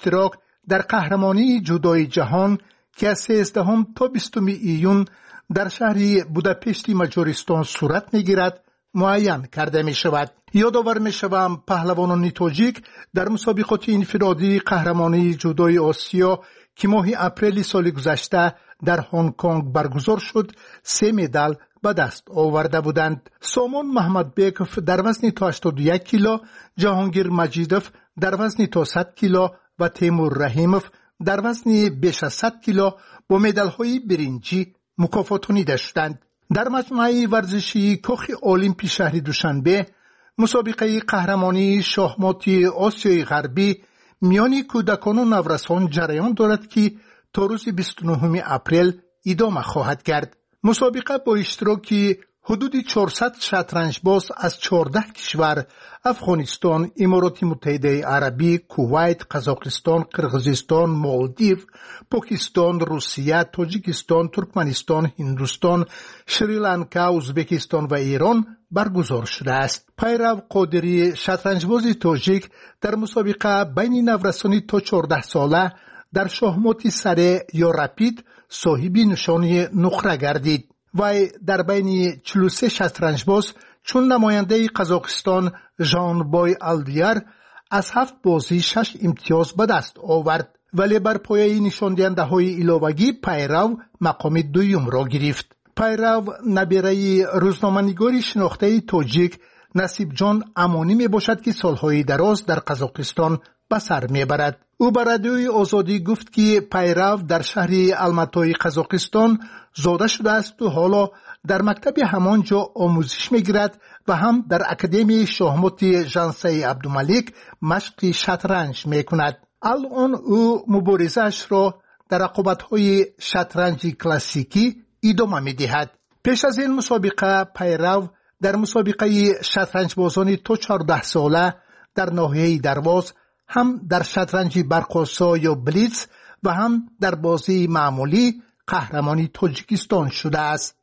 اشتراک در قهرمانی جودوی جهان که از 13 تا 20 ایون در شهر بوداپشت مجارستان صورت می‌گیرد معین کرده می‌شود. یادآور می‌شوم پهلوانان تاجیک در مسابقات انفرادی قهرمانی جودوی آسیا که ماه اپریل سال گذشته در هنگ کنگ برگزار شد 3 مدال به دست آورده بودند. سامان محمد بیکوف در وزن تا 81 کیلو، جهانگیر مجیدوف در وزن تا 100 کیلو و تیمور رحیموف در وزن بیش از 100 کیلو با مدال‌های برنجی مکافاتانیده شدند. در مجمع ورزشی کاخ المپی شهر دوشنبه مسابقه قهرمانی شاهمات آسیای غربی میان کودکان و نورسان جریان دارد که تا روز 29 اپریل ادامه خواهد کرد. مسابقه با اشتراک حدود 400 شطرنجباز از 14 کشور افغانستان، امارات متحده عربی، کویت، قزاقستان، قرقیزستان، مالدیو، پاکستان، روسیه، تاجیکستان، ترکمنستان، هندوستان، شریلانکا، ازبکستان و ایران برگزار شده است. پیرو قادری شطرنجباز تاجیک در مسابقه بین نورسانی تا 14 ساله در شاهمات سره یا رپید صاحب نشانی نقره گردید. وی در بین 43 شطرنجباز چون نماینده قزاقستان ژانبای آلدیار از 7 بازی 6 امتیاز به دست آورد، ولی بر پایه نشان دهنده های علاوگی پیرو مقام دوم را گرفت. پیرو نبیره روزنامه‌نگاری شناخته تاجیک نصیب جان امانی می باشد که سالهای دراز در قزاقستان به سر می برد. او به رادیوی آزادی گفت که پیرو در شهر الماتای قزاقستان زاده شده است و حالا در مکتب همانجا آموزش می‌گیرد و هم در اکادمی شاهمات ژانسای عبدالملک مشق شطرنج می‌کند. الان او مبارزه‌اش را در رقابت‌های شطرنج کلاسیکی ادامه می‌دهد. پیش از این مسابقه پیرو در مسابقه شطرنجبازان تا 14 ساله در ناحیه درواز هم در شطرنج برق‌آسا یا بلیتز و هم در بازی معمولی قهرمانی تاجیکستان شده است.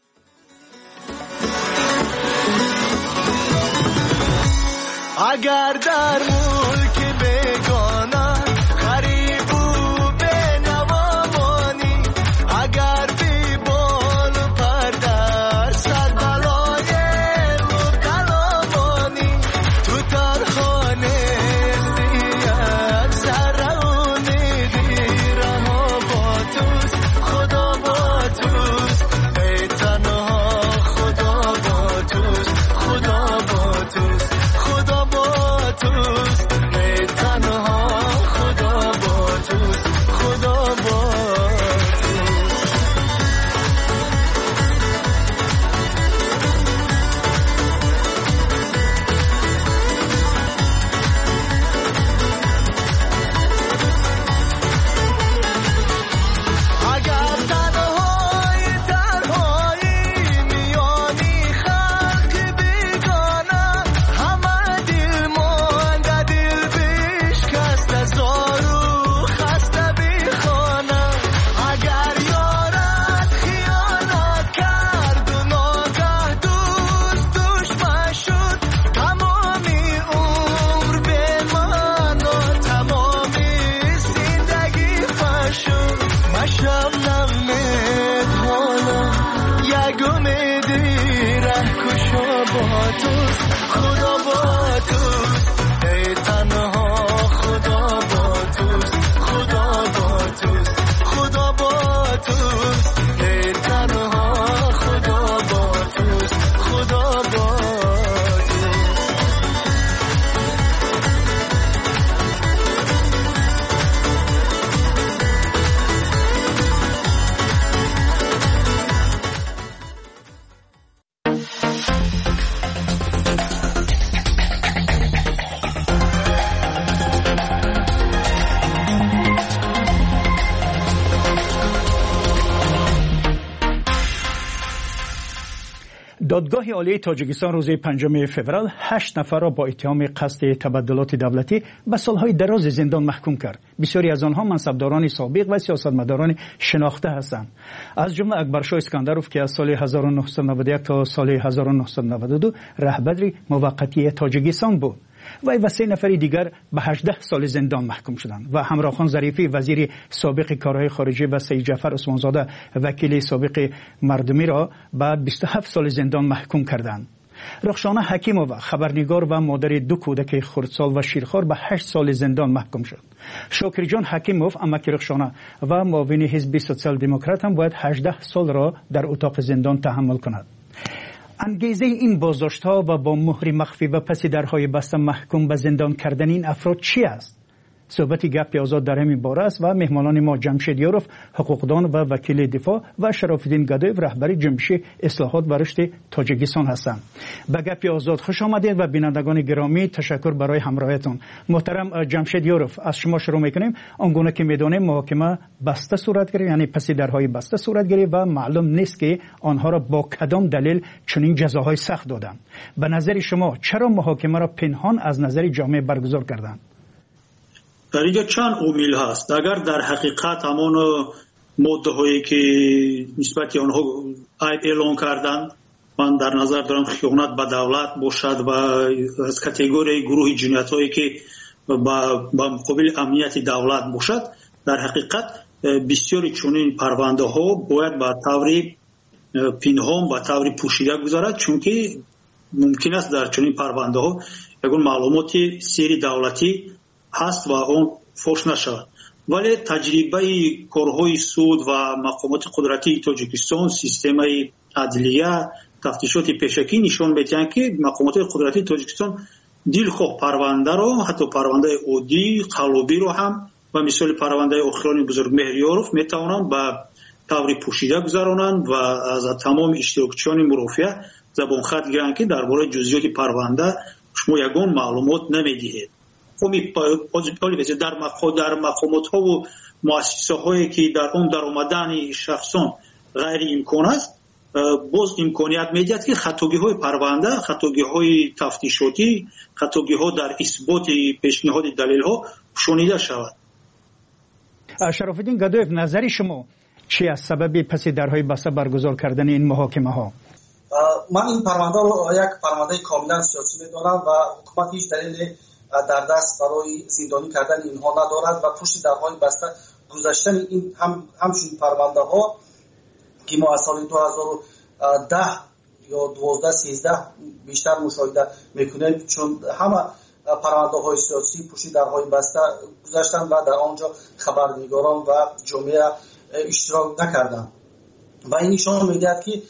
اگر در ملک بگانا غریب و بنوامانی، اگر بی بال و پر در صد بلای مبتلامانی، تو ترخانه دیگر سرونی دیرم و با توست، خدا با توست، ای تنها خدا با توست، خدا با توست، خدا با توست، ای تنها خدا با توست، خدا با توست. اگر تنهایی میانی خلق بیگانه، همه دل مانده دل بشکسته زارو خسته بی خانه، اگر یارت خیانت کرد و ناگه دوست دشمن شد، تمامی عمر به من و تمامی زندگی فشد، مشم نمید حالا یک امیدی ره کشا با توست، خدا با توست، ای تنها خدا با توست، خدا با توست، خدا با توست، ای تنها خدا با توست، خدا با توست. دادگاه عالی تاجیکستان روز 5 فوریه 8 نفر را با اتهام قصد تبدلات دولتی به سالهای دراز زندان محکوم کرد. بسیاری از آنها منصبداران سابق و سیاستمداران شناخته هستند. از جمله اکبرشاه اسکندروف که از سال 1991 تا سال 1992 رهبر موقتی تاجیکستان بود. و 3 نفر دیگر به 18 سال زندان محکوم شدند و همراخان ظریفی وزیر سابق کارهای خارجه و سید جعفر عثمانزاده وکیل سابق مردمی را به 27 سال زندان محکوم کردند. رخشانه حکیمووا خبرنگار و مادر 2 کودک خردسال و شیرخوار به 8 سال زندان محکوم شد. شاکر جان حکیموف امک رخشانه و معاون حزب سوسیال دموکرات هم باید 18 سال را در اتاق زندان تحمل کند. انگیزه این بازداشت‌ها و با مهر مخفی و پس درهای بسته محکوم به زندان کردن این افراد چی است؟ صحبت گپ آزاد در همین باره است و مهمانان ما جمشید یاروف حقوقدان و وکیل دفاع و شراف‌الدین گدایف رهبر جنبش اصلاحات و رشد تاجیکستان هستند. به گپ آزاد خوش آمدید و بینندگان گرامی تشکر برای همراهیتون. محترم جمشید یاروف، از شما شروع می‌کنیم. آنگونه که می‌دانیم محاکمه بسته صورت گرفت، یعنی پس درهای بسته صورت گرفت و معلوم نیست که آنها را با کدام دلیل چنین جزاهای سخت دادند. به نظر شما چرا محاکمه را پنهان از نظر جامعه برگزار کردند؟ در اینجا چند عامل هست. اگر در حقیقت همان ماده هایی که نسبت آنها عیب اعلان کردند، من در نظر دارم خیانت به دولت باشد و از کاتگوری گروه جنایت هایی که با مقابل امنیت دولت باشد، در حقیقت بسیاری چنین پرونده ها باید به طور پنهان به طور پوشیده گذارد، چون که ممکن است در چنین پرونده ها یگان معلومات سری دولتی هست و اون فوش نشود. ولی تجربه کارهای سود و مقامات قدرتی تاجیکستان، سیستم عدلیه، تفتیشات پیشکی نشان می‌دهند که مقامات قدرتی تاجیکستان دلخواه پرونده را، حتی پرونده عادی قلابی را هم و مثال پرونده اخران بزرگ مهریاروف میتوانند به طور پوشیده گذرانند و از تمام اشتراکچیان مرافعه زبان خط گیرند که درباره جزئیات پرونده شما یگان معلومات نمیدهید. در مقامات ها و مؤسسه هایی که در اون در آمدن شخصان غیر امکان است، باز امکانیت میدهد که خطاگی های پرونده، خطاگی های تفتیشاتی، خطاگی ها در اثبات پیشنهاد دلیل ها شنیده شود. شراف‌الدین گدایف، نظر شما چی است سبب پس درهای بسته برگزار کردن این محاکمه ها؟ من این پرونده رو یک پرونده کاملا سیاسی میدانم و حکومت هیچ دلیل در دست برای زندانی کردن اینها ندارد و پشت درهای بسته گذاشتن این همچنین پرونده ها که ما از سال 2010 یا 12-13 بیشتر مشاهده میکنیم، چون همه پرونده های سیاسی پشت درهای بسته گذاشتن و در آنجا خبرنگاران و جامعه اشتراک نکردن و این نشان میدهد که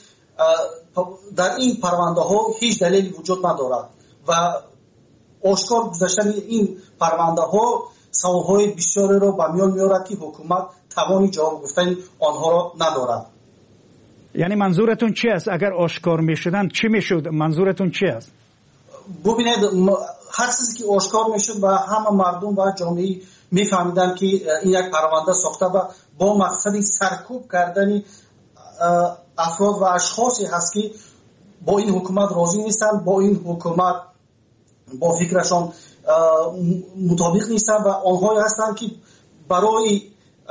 در این پرونده ها هیچ دلیلی وجود ندارد و آشکار گذاشتن این پرونده ها سوالهای بسیاری را به میان میارد که حکومت توانی جواب گفتن آنها را ندارد. یعنی منظورتون چی است؟ اگر آشکار میشدن چی میشد؟ منظورتون چی است؟ ببینید، هر چیزی که آشکار میشد و همه مردم و جامعه میفهمیدن که این یک پرونده ساخته و با مقصد سرکوب کردن افراد و اشخاصی هست که با این حکومت راضی نیستن، با این حکومت با فکرشان مطابق نیستن و آنهایی هستند که برای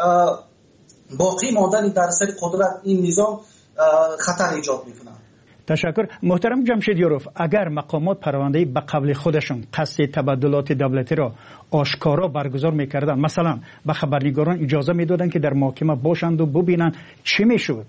باقی ماندن در سر قدرت این نظام خطر ایجاد میکنن. تشکر. محترم جمشید یاروف، اگر مقامات پرونده به قبل خودشون قصد تبادلات دولتی را آشکارا برگزار میکردن، مثلا به خبرنگاران اجازه میدادن که در محاکمه باشند و ببینن، چی میشد؟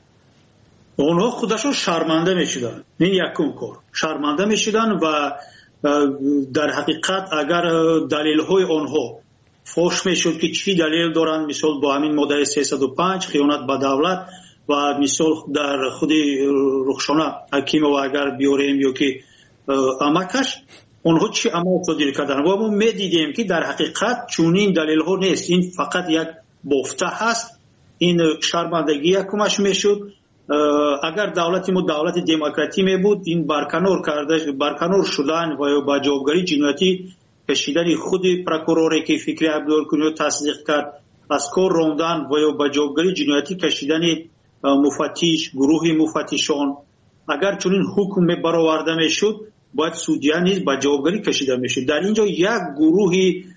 اونها خودشون شرمنده میشدن. این یکم کار شرمنده میشدن و در حقیقت اگر دلیل های آنها فوش میشد که چی دلیل دارن، مثال با همین ماده 305 خیانت به دولت و مثال در خود رخشانه حکیمووا اگر بیاریم یا که امکش آنها چی عمل صادر کردن و ما میدیدیم که در حقیقت چونین دلیل ها نیست، این فقط یک بافته هست. این شرمندگی یکمش میشد. اگر دولت ما دولت دموکراتی می بود، این برکنار شدن و با جوابگری جنایتی کشیدن خود پروکوروری که فکری عبدالکنیو تصدیق کرد از کار راندن و با جوابگری جنایتی کشیدن مفتش، گروه مفتشان، اگر چنین حکم برآورده میشد باید سودیا نیز با جوابگری کشیده میشد. در اینجا یک گروه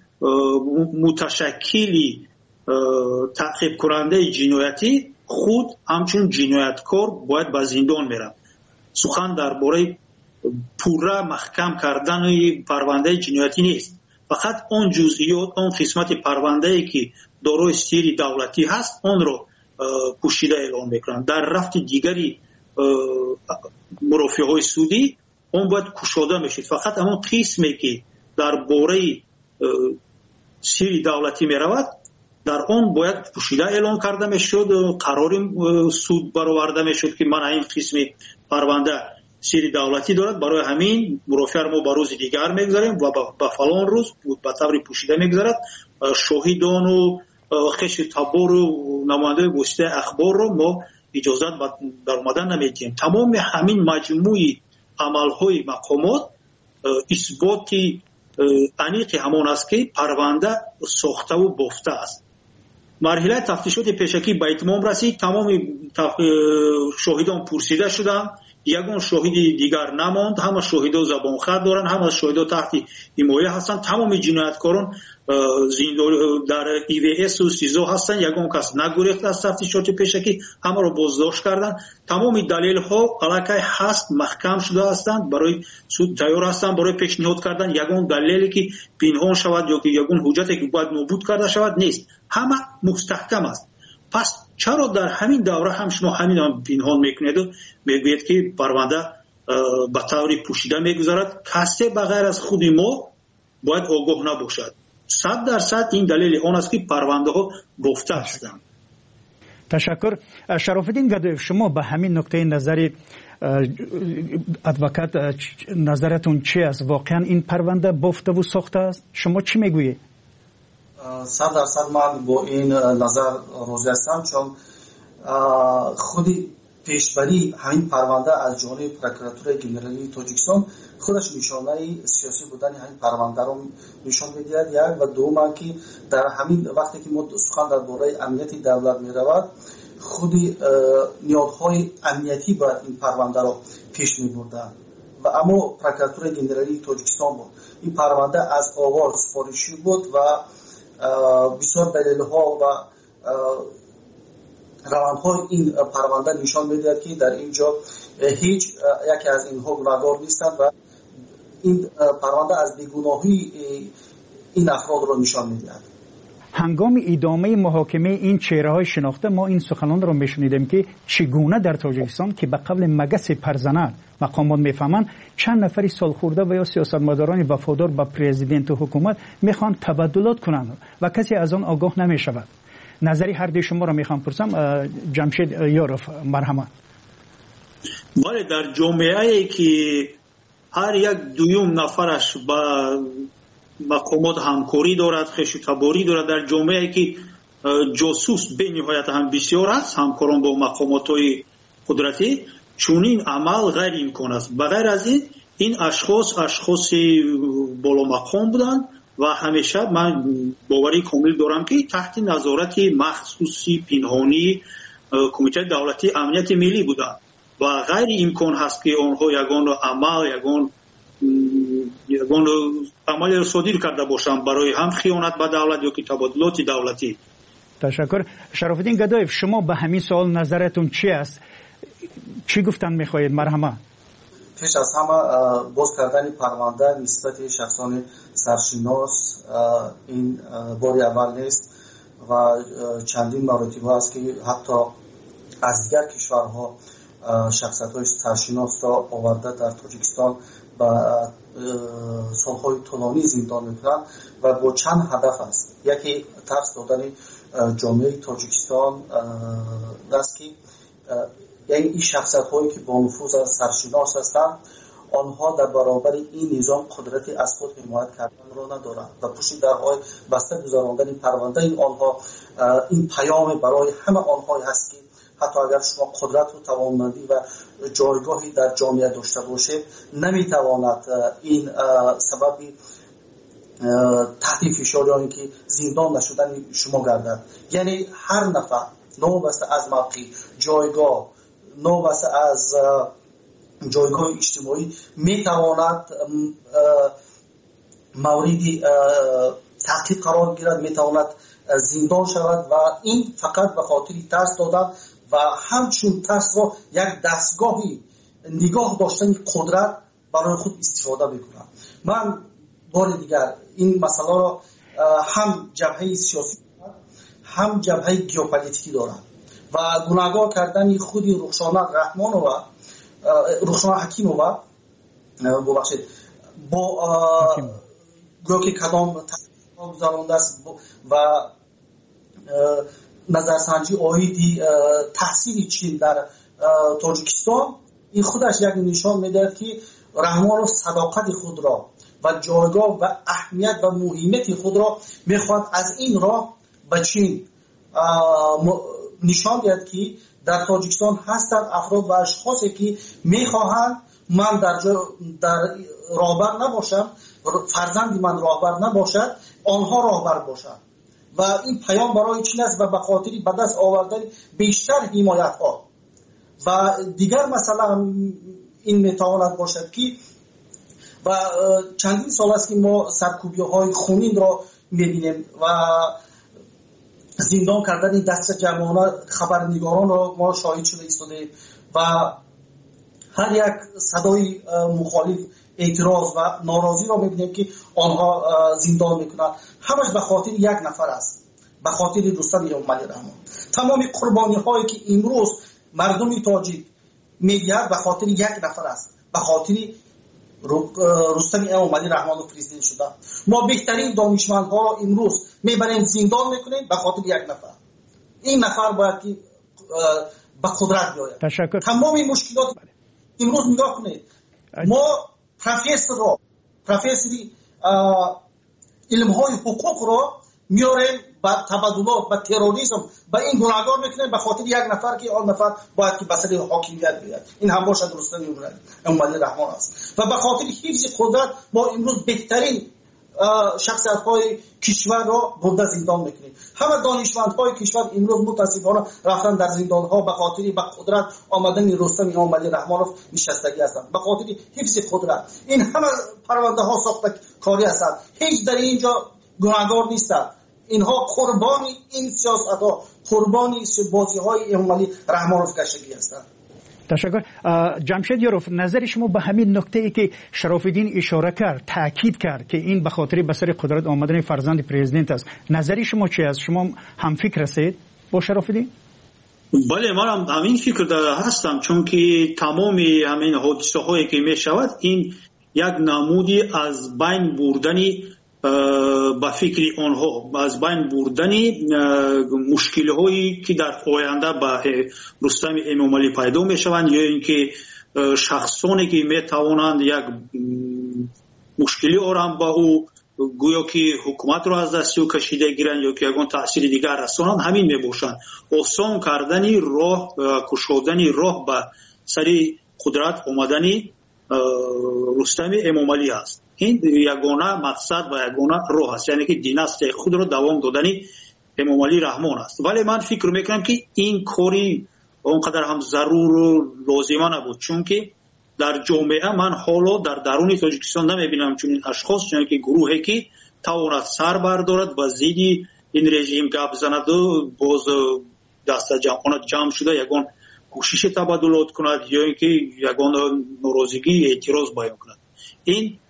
متشکلی تعقیب کننده جنایتی خود همچون جنایتکار باید به زندان میرن. سخن درباره پورا محکم کردن پرونده جنایتی نیست. فقط اون جزئیات، اون قسمت پرونده‌ای که دارای سیر دولتی هست اون رو پوشیده اعلام میکنن. در رفت دیگری مرافعهای سودی اون باید کشوده میشید. فقط همون قسمی که در باره سیر دولتی میرود در اون باید پوشیده اعلام کرده میشد، قرار سود برآورده میشد که من این قسمی پرونده سیر دولتی دارد، برای همین مرافع ما به روز دیگر میگذاریم و به فلان روز به طور پوشیده میگذارد. شاهدان و خش تبار و نماینده گسته اخبار رو ما اجازت در اومدن نمیدیم. تمام همین مجموعی عملهای مقامات اثبات انیق همان است که پرونده ساخته و بافته است. مرحله تفتیشات پیشکی به اتمام رسید. تمام شاهدان پرسیده شدند، یگان شاهد دیگر نماند. همه شاهدا زبان خط دارن، همه شاهدا تحت حمایه هستند. تمام جنایتکاران در EVS و سیزو هستند. یگان کس نگریخت از تفتیشات پیشکی، همه را بازداشت کردند. تمام دلیل ها علیه هست محکم شده هستند، برای سود تیار هستند برای پیشنهاد کردن یگان دلیلی که پنهان شود یا که یگان حجتی که باید نابود کرده شود نیست. همه مستحکم است. پس چرا در همین دوره هم شما همین هم پنهان میکنید و میگوید که پرونده به طور پوشیده میگذارد؟ کسی بغیر از خود ما باید آگاه نباشد. 100% این دلیل آن است که پرونده ها بافته هستند. تشکر. شرافالدین گدایف، شما به همین نکته نظری ادوکات نظرتون چی است؟ واقعا این پرونده بافته و ساخته است؟ شما چی میگویید؟ 100% من با این نظر راضی هستم، چون خودی پیشبری همین پرونده از جانب پروکراتور گنرالی تاجیکستان خودش نشانه سیاسی بودن همین پرونده رو نشان می‌دهد. یک و دوم که در همین وقتی که ما سخن درباره امنیت دولت می‌رود، خودی نیازهای امنیتی باید این پرونده رو پیش می‌بردند و اما پروکراتور گنرالی تاجیکستان بود. این پرونده از آغاز سفارشی بود و بسیار دلیل‌ها و روندهای این پرونده نشان می‌دهد که در اینجا هیچ یکی از اینها گناهکار نیستند و این پرونده از بیگناهی این افراد را نشان می‌دهد. هنگام ادامه محاکمه این چهره‌های شناخته ما این سخنان را می‌شنیدیم که چگونه در تاجیکستان که به قبل مگس پرزنان مقامات میفهمند چند نفری سالخورده و یا سیاستمداران وفادار به پرزیدنت و حکومت میخوان تبادلات کنند و کسی از آن آگاه نمیشود. نظری هر دوی شما را میخوام پرسم. جمشید یاروف، مرحمت. بله، در جامعه‌ای که هر یک دویم نفرش با مقامات همکاری دارد، خشتباری دارد، در جامعه‌ای که جاسوس به نهایت هم بسیار است، همکاران با مقامات‌های قدرتی، چونین عمل غیر امکان است. بغیر از این اشخاص بالا مقام بودند و همیشه من باوری کامل دارم که تحت نظارت مخصوصی پنهانی کمیته دولتی امنیت ملی بودند و غیر امکان هست که آنها یگان عمل را صادر کرده باشند برای هم خیانت به دولت یا که تبادلات دولتی. تشکر. شرافالدین گدایف، شما به همین سوال نظرتون چی است؟ چی گفتن میخواهید؟ مرحمت. پیش از همه باز کردن پرونده نسبت شخصان سرشناس این باری اول نیست و چندین مراتب است که حتی از دیگر کشورها شخصیت‌های سرشناس را آورده در تاجیکستان و سالهای طولانی زندان می‌کنند و با چند هدف است. یکی ترس دادن جامعه تاجیکستان است که یعنی این شخصیت‌هایی که با نفوذ سرشناس هستند آنها در برابر این نظام قدرتی از خود حمایت کردن را ندارند و پشت درهای بسته گذراندن پرونده آنها این پیام برای همه آنها هست که حتی اگر شما قدرت و توانمندی و جایگاهی در جامعه داشته باشید نمیتواند این سبب تحت فشار که زندان نشدن شما گردد. یعنی هر نفر نوبسته از موقع جایگاه، نوبسته از جایگاه اجتماعی میتواند موردی تحقیق قرار گیرد، میتواند زندان شود و این فقط به خاطر ترس دادن و همچون ترس را یک دستگاهی نگاه داشتن قدرت برای خود استفاده میکنند. من بار دیگر این مسئله را هم جبهه سیاسی هم جبهه ژئوپلیتیکی دارم و گناهکار کردن خود رخشانه رحمانووا رخشانه حکیمووا ببخشید با گویا که کدام تحقیقات گذرانده است و نظرسنجی آیدی تحصیل چین در تاجیکستان، این خودش یک نشان میدهد که رحمانوف صداقت خود را و جایگاه و اهمیت و مهمیت خود را میخواد از این راه به چین نشان دهد که در تاجیکستان هستند افراد و اشخاصی که میخواهند من در راهبر نباشم، فرزند من راهبر نباشد، آنها راهبر باشند و این پیام برای چین است و به خاطر به دست آوردن بیشتر حمایت ها و دیگر مثلا این میتواند باشد که و چندین سال است که ما سرکوبی های خونین را میبینیم و زندان کردن دست جمعانه خبرنگاران را ما شاهد شده ایستادیم و هر یک صدای مخالف اعتراض و ناراضی را میبینیم که آنها زندان میکنند. همش به خاطر یک نفر است، به خاطر رستم اموملی رحمان. تمام قربانی هایی که امروز مردم تاجیک میگیرد به خاطر یک نفر است، به خاطر رستم اموملی رحمان پرزیدنت شده. ما بهترین دانشمندها را امروز میبریم زندان میکنیم به خاطر یک نفر. این نفر باید که به قدرت بیاید. تمام این مشکلات امروز نگاه کنید، ما پروفسوری علم‌های حقوق را میاریم با تبادلات با تروریسم با این گناهکار میکنیم به خاطر یک نفر که آن نفر باید که بسر حاکمیت بیاد. این هم باشد رستم اموملی رحمان است و به خاطر حفظ قدرت ما امروز بهترین شخصیت‌های کشور را برده زندان میکنیم. همه دانشمندهای کشور امروز متاسفانه رفتن در زندان‌ها به خاطر به قدرت آمدن رستم اموملی رحمانوف نشستگی هستند، به خاطر حفظ قدرت. این همه پرونده ها ساخته کاری هستند، هیچ در اینجا گناهکار نیستند. اینها قربانی این سیاست‌ها، قربانی بازی‌های اموملی رحمانوف گشتگی هستند. تشکر. جمشید یاروف، نظر شما به همین نکته ای که شراف‌الدین اشاره کرد، تاکید کرد که این به خاطر به سر قدرت آمدن فرزند پرزیدنت است، نظر شما چی است؟ شما هم فکر هستید با شراف‌الدین؟ بله، من هم همین فکر هستم، چون که تمام همین حادثه هایی که می شود این یک نمودی از بین بردنی با فکر آنها، از بین بردنی مشکل هایی که در آینده با رستم اموملی پیدا می شوند یا اینکه شخصانی که می توانند یک مشکلی آرام با او گویا که حکومت را از دست او کشیده گیرند یا که یگان تأثیر دیگر رسانند، همین می باشند. آسان کردنی راه، کشودنی راه به سری قدرت آمدنی رستم اموملی است. این یگانه مقصد و یگانه راه است، یعنی که دیناستی خود را دوام دادنی اموملی رحمان است. ولی من فکر میکنم که این کاری اونقدر هم ضرور و لازمه نبود، چون که در جامعه من حالا در درون تاجیکستان نمیبینم چون این اشخاص، چون که گروهی که تواند سر بردارد و زیدی این رژیم گپ زند و باز دست جمعانت جمع شده یگان کوشش تبادلات کند یا اینکه یگان ناراضگی اعتراض بیان کند. این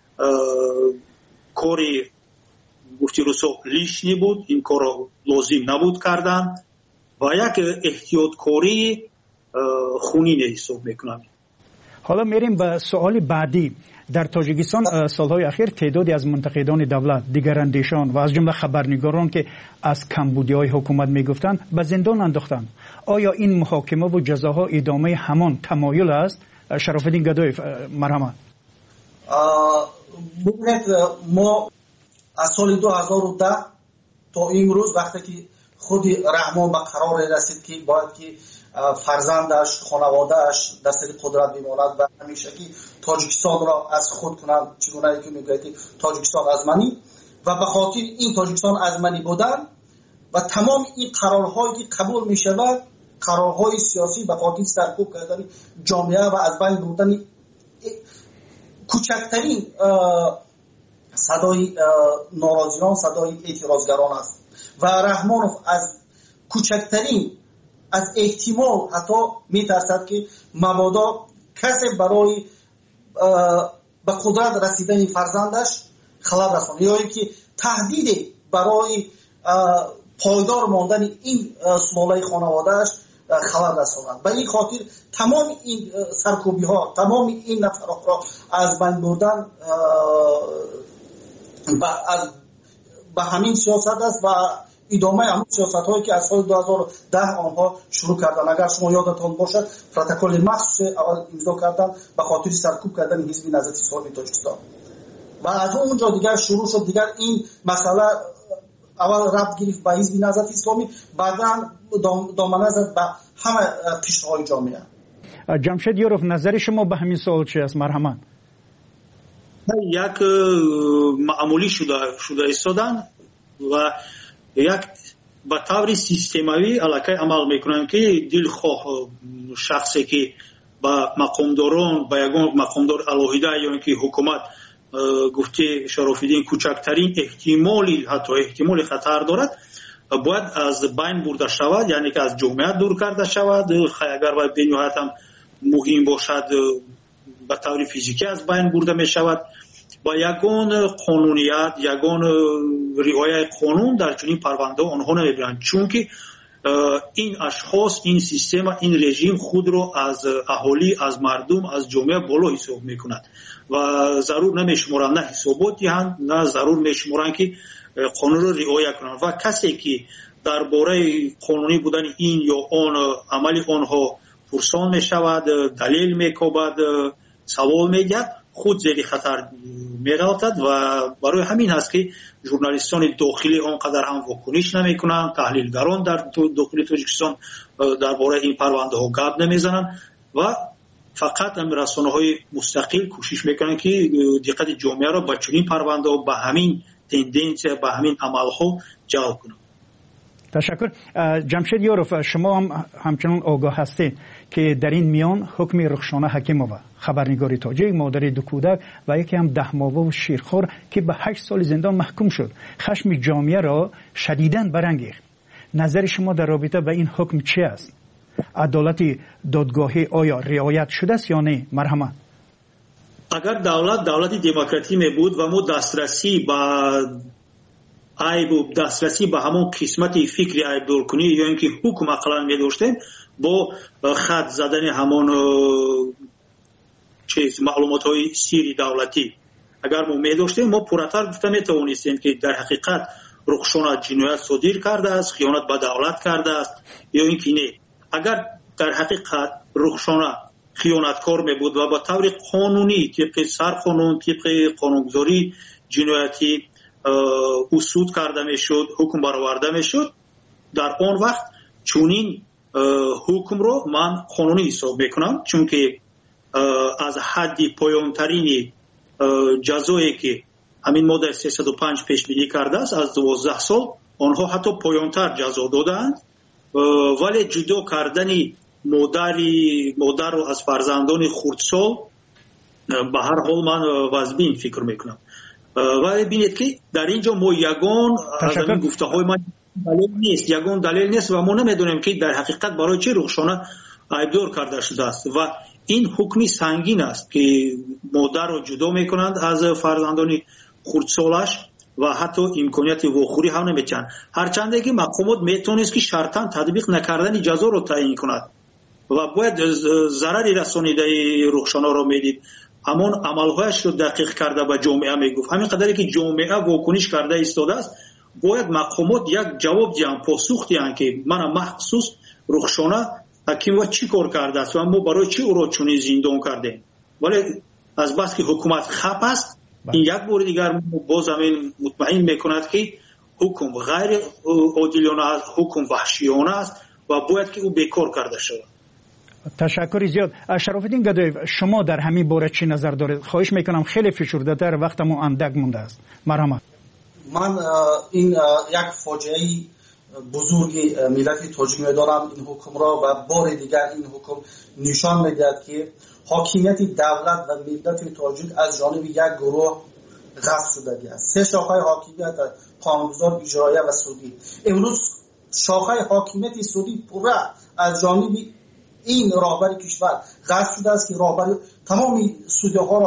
کاری گفتی رسو لیشنی بود، این کار لازم نبود کردن و یک احتیاط کاری خونین حساب میکنم. حالا میریم به سوال بعدی. در تاجیکستان سالهای اخیر تعدادی از منتقدان دولت، دیگراندیشان و از جمله خبرنگاران که از کمبودی‌های حکومت میگفتند به زندان انداختند. آیا این محاکمه و جزاها ادامه همان تمایل است؟ شراف‌الدین گدایی، مرحمت. ما از سال 2010 تا امروز وقتی که خود رحمان به قرار رسید که باید که فرزندش، خانوادهش در سر قدرت بماند و همیشه که تاجیکستان را از خود کنند، چگونه که میگوید تاجیکستان از منی، و به خاطر این تاجیکستان از منی بودن و تمام این قرارهایی که قبول می شود، قرارهای سیاسی به خاطر سرکوب کردن جامعه و از بین بردن کوچکترین صدای ناراضیان، صدای اعتراضگران است و رحمانوف از کوچکترین از احتمال حتی میترسد که مبادا کسی برای به قدرت رسیدن فرزندش خلل رسانه یا اینکه تهدید برای پایدار ماندن این سلاله خانوادهش خلل رساند. به این خاطر تمام این سرکوبی ها، تمام این نفرات را از بین بردن به همین سیاست است و ادامه همون سیاست هایی که از سال 2010 آنها شروع کردن. اگر شما یادتان باشد پروتکل مخصوص اول امضا کردن به خاطر سرکوب کردن حزب نهضت اسلامی تاجیکستان و از اونجا دیگر شروع شد. دیگر این مسئله اول ربط گرفت به حزب نهضت اسلامی، بعدا دامنه زد به همه قشرهای جامعه. جمشید یوروف، نظر شما به همین سوال چی است؟ مرحمت. یک معمولی شده ایستادن و یک به طور سیستماوی علاقه عمل میکنن که دلخواه شخصی که با مقامداران با یگان مقامدار الهیده یا اینکه حکومت گفته شرافیدین کوچکترین احتمالی حتی احتمال خطر دارد باید از بین برده شود، یعنی که از جامعه دور کرده شود. اگر باید به نهایت هم مهم باشد به طور فیزیکی از بین برده می شود. با یگان قانونیت، یگان رعایت قانون در چنین پرونده آنها نمیبرند، چون که این اشخاص، این سیستم، این رژیم خود را از اهالی، از مردم، از جامعه بالا حساب میکند و ضرور نمیشمارند نه حسابات دهند، نه ضرور میشمارند که قانون را رعایت کنند. و کسی که درباره قانونی بودن این یا آن عمل آنها پرسان میشود، دلیل میکوبد، سوال میگه، خود زیر خطر می‌افتد و برای همین هست که ژورنالیستان داخلی آنقدر هم واکنش نمی‌کنند، تحلیلگران در داخل تاجیکستان درباره این پرونده ها گپ نمیزنند و فقط رسانه‌های مستقل کوشش میکنند که دقت جامعه را به چنین پرونده ها، به همین تندنس، به همین عمل‌ها جلب کنند. تشکر. جمشید یوروف، شما هم همچنان آگاه هستید که در این میان حکم رخشانه حکیمووا، خبرنگار تاجیک، مادر دو کودک و یکی هم 10 ماهه و شیرخوار که به 8 سال زندان محکوم شد، خشم جامعه را شدیداً برانگیخت. نظر شما در رابطه با این حکم چی است؟ عدالت دادگاهی آیا رعایت شده است یا نه؟ مرحمت. اگر دولت دموکراتی می بود و ما دسترسی به همون قسمت فکری عیب دورکنی یا اینکه حکم اقلا می داشتیم، با خط زدن همون معلومات های سیری دولتی اگر ما می داشتیم، ما پراتر گفته می توانستیم که در حقیقت رخشانه جنایت صادر کرده است، خیانت به دولت کرده است یا اینکه نه. اگر در حقیقت رخشانه خیانتکار می بود و با طور قانونی طبق سرقانون، طبق قانونگذاری جنایتی اصول کرده می شد، حکم برآورده می شد، در آن وقت چونین حکم رو من قانونی حساب میکنم، چون که از حد پایانترین جزایی که همین ماده 305 پیش بینی کرده است از 12 سال، آنها حتی پایانتر جزا دادند، ولی جدا کردن مادر رو از فرزندان خردسال به هر حال من واجبین فکر میکنم. و ببینید که در اینجا ما یگان از این گفته های من دلیل نیست و ما نمیدونیم که در حقیقت برای چه رخشانه عیبدار کرده شده است و این حکمی سنگین است که مادر رو جدا میکنند از فرزندان خردسالش و حتی امکانیت واخوری هم نمیتن، هرچند که مقامات میتونست که شرطاً تطبیق نکردن جزا رو تعیین کند و باید ضرری رسانیده رخشانه رو میدید، همون عملهایش رو دقیق کرده به جامعه میگفت. همین قدری که جامعه واکنش کرده ایستاده است، باید مقامات یک جواب دیان، پاسخ دیان که من مخصوص رخشانه حکیم و چی کار کرده است و ما برای چی او را چنین زندان کردیم. ولی از بس که حکومت خپ است، این یک بار دیگر باز همین مطمئن میکند که حکم غیر عادلانه است، حکم وحشیانه است و باید که او بیکار کرده شود. تشکر زیاد. شرافالدین گدایف، شما در همین باره چی نظر دارید؟ خواهش میکنم خیلی فشرده تر، وقتمون اندک مونده است. مرحمت. من این یک فاجعه بزرگی ملت تاجیک میدارم این حکم را و بار دیگر این حکم نشان میدهد که حاکمیت دولت و ملت تاجیک از جانب یک گروه غصب شده است. 3 شاخه حاکمیت: قانونگذار، اجرایی و سودی. امروز شاخه حاکمیت سودی پورا از جانب این راهبر کشور غصب شده است که راهبر تمام سودی ها را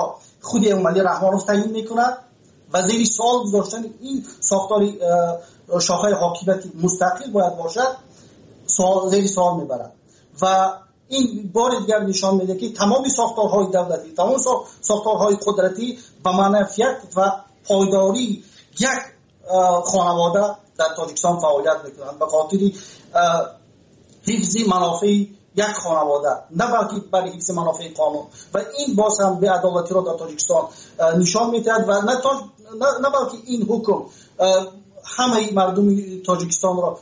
خود امامعلی رحمانوف تعیین میکند و زیر سوال گذاشتن این ساختار شاخه حاکمیت مستقل باید باشد زیر سوال میبرد و این بار دیگر نشان میده که تمام ساختارهای دولتی، تمام ساختارهای قدرتی به منفعت و پایداری یک خانواده در تاجیکستان فعالیت میکنند به خاطر حفظ منافع یک خانواده، نه بلکه برای حفظ منافع قانون و این باز هم به عدالتی را در تاجیکستان نشان میدهد و نه بلکه این حکم همه مردم تاجیکستان را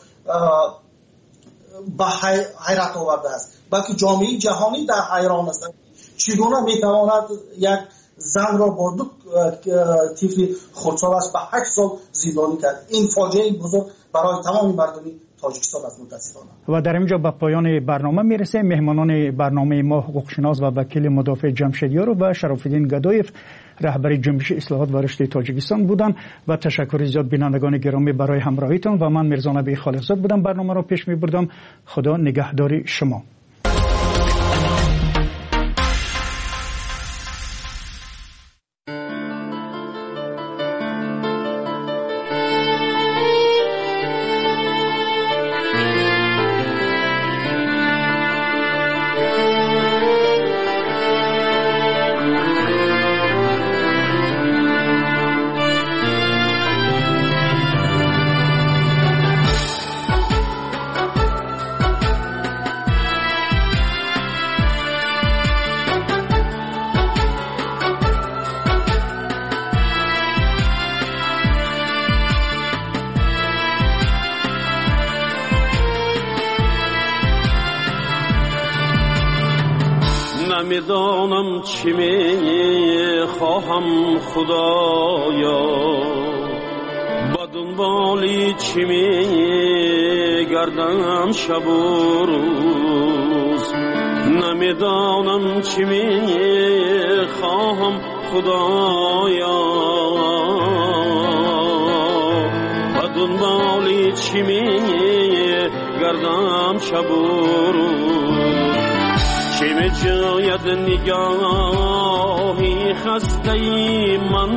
به حیرت آورده است، بلکه جامعه جهانی در حیران است چگونه میتواند یک زن را با دو طفل خردسال است به 8 سال زندانی کرد. این فاجعه بزرگ برای تمام مردم تاجیکستان است متاسفانه. و در اینجا به پایان برنامه میرسه. مهمانان برنامه ما حقوقشناس و وکیل مدافع جمشیدیار و شراف‌الدین گدایف رهبر جنبش اصلاحات و رشد تاجیکستان بودند و تشکر زیاد بینندگان گرامی برای همراهیتان و من میرزا نبی خالقزاد بودم برنامه را پیش میبردم. خدا نگهدار شما. نمیدانم چی می خواهم خدایا، با دنبالی چی می گردم شب و روز. نمیدانم چی می خواهم خدایا، با دنبالی چی می گردم شب و روز. چه می جاید نگاهی خسته من،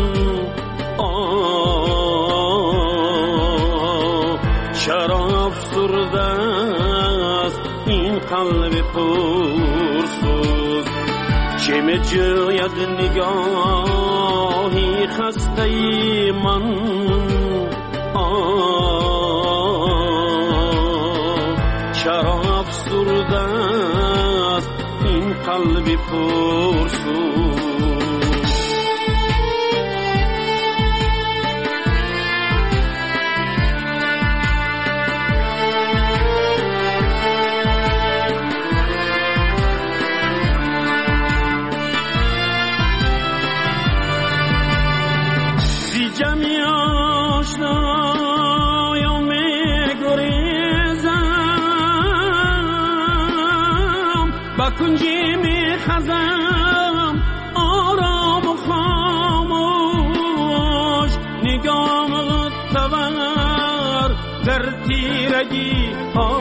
چرا افسرده است این قلب پرسوز. چه می جاید نگاهی خسته من، چرا افسرده است این قلب پرسوز. زی جمعی آشنایان می گریزم، با کنجی می خزم آرام و خاموش. نگاه تور در تیرگی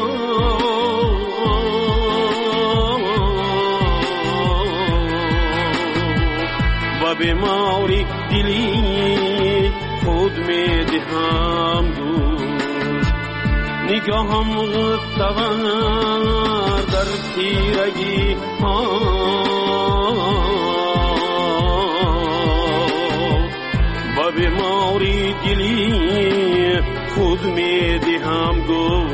و بیماری دلی خود می دهم گوش. نگاهم تور در تیرگی و بیماری دلی خود می دهم گوش.